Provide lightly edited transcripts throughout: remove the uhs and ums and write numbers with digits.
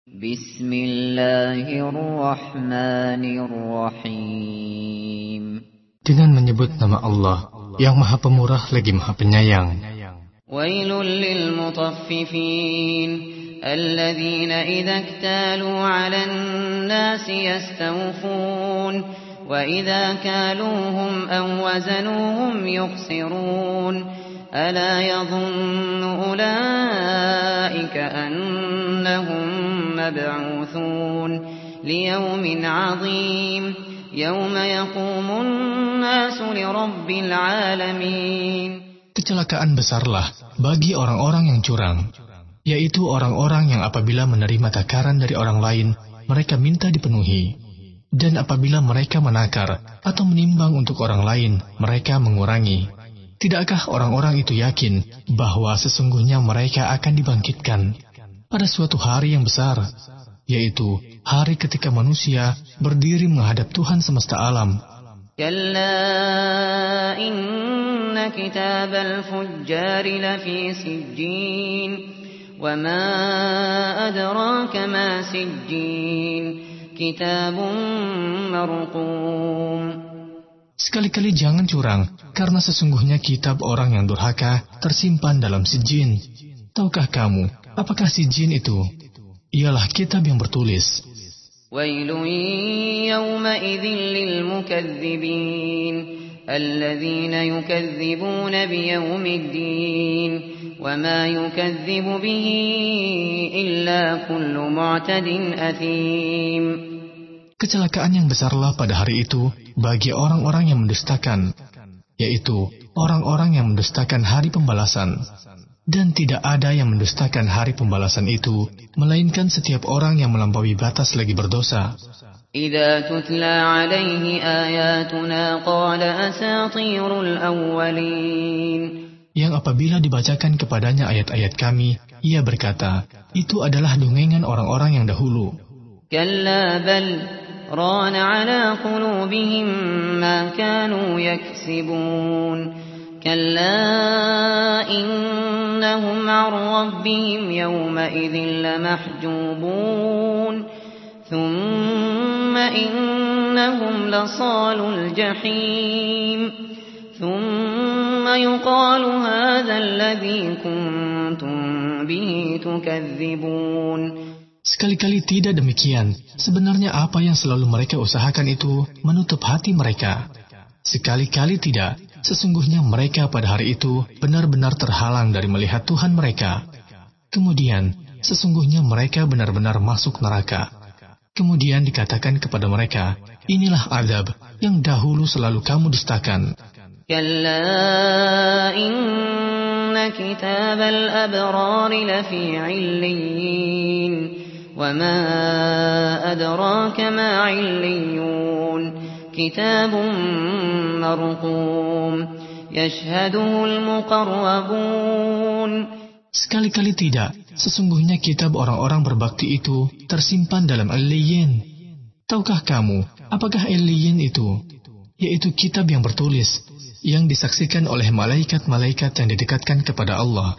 Bismillahirrahmanirrahim. Dengan menyebut nama Allah yang Maha Pemurah lagi Maha Penyayang. Wailul lil mutaffifin alladzina idza iktalu 'alan nasi yastawfun wa idza kaluhum aw wazanuhum yukhsirun. ألا يظن أولئك أنهم مبعوثون ليوم عظيم يوم يقوم الناس لرب العالمين. Kecelakaan besarlah bagi orang-orang yang curang, yaitu orang-orang yang apabila menerima takaran dari orang lain, mereka minta dipenuhi. Dan apabila mereka menakar atau menimbang untuk orang lain, mereka mengurangi. Tidakkah orang-orang itu yakin bahwa sesungguhnya mereka akan dibangkitkan pada suatu hari yang besar, yaitu hari ketika manusia berdiri menghadap Tuhan semesta alam? Kalla inna kitabal fujjari lafi sijjin, wa ma adraka ma sijjin, kitabun marqum. Sekali-kali jangan curang, karena sesungguhnya kitab orang yang durhaka tersimpan dalam sijin. Tahukah kamu, apakah sijin itu? Ialah kitab yang bertulis. Wailun yawma'idhin lil mukaththibin, alladzina yukadzibuna biyawmiddin, wa ma yukadzibu bihi illa kullu mu'tadin athim. Kecelakaan yang besarlah pada hari itu bagi orang-orang yang mendustakan, yaitu orang-orang yang mendustakan hari pembalasan. Dan tidak ada yang mendustakan hari pembalasan itu, melainkan setiap orang yang melampaui batas lagi berdosa. Idza tutla alaihi ayatuna qala asatirul awwalin. Yang apabila dibacakan kepadanya ayat-ayat kami, ia berkata, itu adalah dongengan orang-orang yang dahulu. Kalla bal ران على قلوبهم ما كانوا يكسبون كلا إنهم عن ربهم يومئذ لمحجوبون ثم إنهم لصالو الجحيم ثم يقال هذا الذي كنتم به تكذبون. Sekali-kali tidak demikian. Sebenarnya apa yang selalu mereka usahakan itu menutup hati mereka. Sekali-kali tidak. Sesungguhnya mereka pada hari itu benar-benar terhalang dari melihat Tuhan mereka. Kemudian, sesungguhnya mereka benar-benar masuk neraka. Kemudian dikatakan kepada mereka, inilah azab yang dahulu selalu kamu dustakan. Kalla inna kitabal abrari lafi 'illiyin. وما أدراك ما عليون كتاب مرقوم يشهده المقربون. Sekali-kali tidak. Sesungguhnya kitab orang-orang berbakti itu tersimpan dalam Illiyin. Tahukah kamu, apakah Illiyin itu? Yaitu kitab yang bertulis, yang disaksikan oleh malaikat-malaikat yang didekatkan kepada Allah.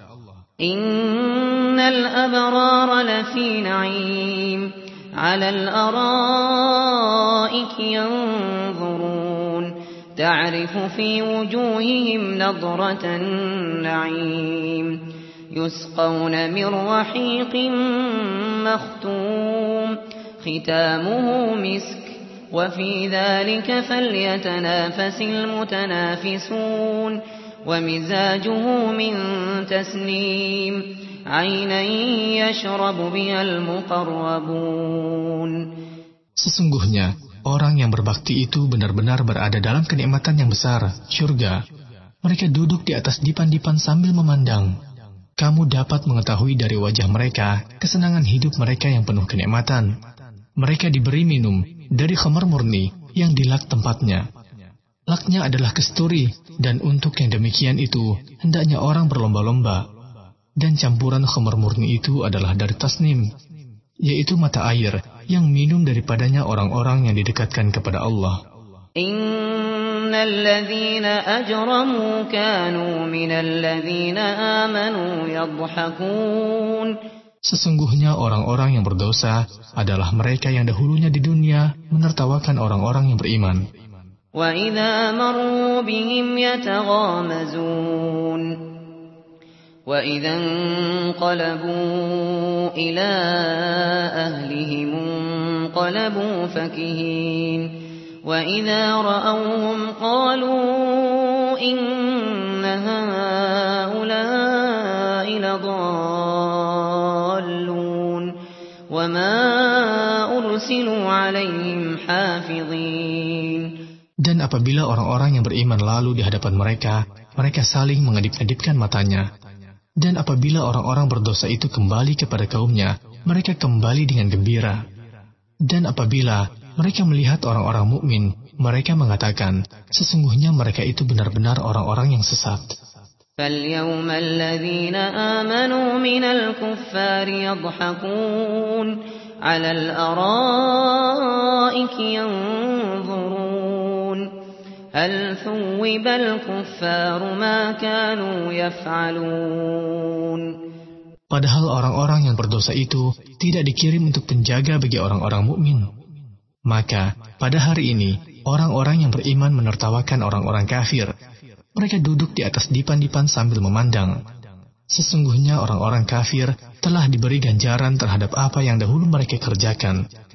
Innal abrara lafi na'im 'alal ara'iki yanzurun ta'rifu fi wujuhihim nadratan na'im yusqawna min rahiqin makhtum khitamuhu misk wa fi dhalika falyatanafasil mutanafisun ومزاجه من تسنيم عينا يشرب بها المقربون. Sesungguhnya orang yang berbakti itu benar-benar berada dalam kenikmatan yang besar, syurga. Mereka duduk di atas dipan-dipan sambil memandang. Kamu dapat mengetahui dari wajah mereka kesenangan hidup mereka yang penuh kenikmatan. Mereka diberi minum dari khamar murni yang dilak tempatnya. Laknya adalah kesturi, dan untuk yang demikian itu, hendaknya orang berlomba-lomba. Dan campuran khamar murni itu adalah dari tasnim, yaitu mata air yang minum daripadanya orang-orang yang didekatkan kepada Allah. Innal ladzina ajramu kanu minal ladzina amanu yadhhakun Sesungguhnya orang-orang yang berdosa adalah mereka yang dahulunya di dunia menertawakan orang-orang yang beriman. وَإِذَا مَرُّوا بِهِمْ يَتَغَامَزُونَ وَإِذَا انقَلَبُوا إِلَىٰ أَهْلِهِمُ انقَلَبُوا فَكِهِينَ وَإِذَا رَأَوْهُمْ قَالُوا إِنَّ هَٰؤُلَاءِ لَضَالُّونَ وَمَا أُرْسِلُوا عَلَيْهِمْ حَافِظِينَ. Dan apabila orang-orang yang beriman lalu di hadapan mereka, mereka saling mengedip-edipkan matanya. Dan apabila orang-orang berdosa itu kembali kepada kaumnya, mereka kembali dengan gembira. Dan apabila mereka melihat orang-orang mukmin, mereka mengatakan, sesungguhnya mereka itu benar-benar orang-orang yang sesat. فَالْيَوْمَ الَّذِينَ آمَنُوا مِنَ الْكُفَّارِ يَضْحَكُونَ عَلَى الْأَرَائِكِ يَنظُرُونَ هَلْ ثُوِّبَ الْكُفَّارُ مَا كَانُوا يَفْعَلُونَ. Padahal orang-orang yang berdosa itu tidak dikirim untuk penjaga bagi orang-orang mukmin. Maka pada hari ini orang-orang yang beriman menertawakan orang-orang kafir. Mereka duduk di atas dipan-dipan sambil memandang. Sesungguhnya orang-orang kafir telah diberi ganjaran terhadap apa yang dahulu mereka kerjakan,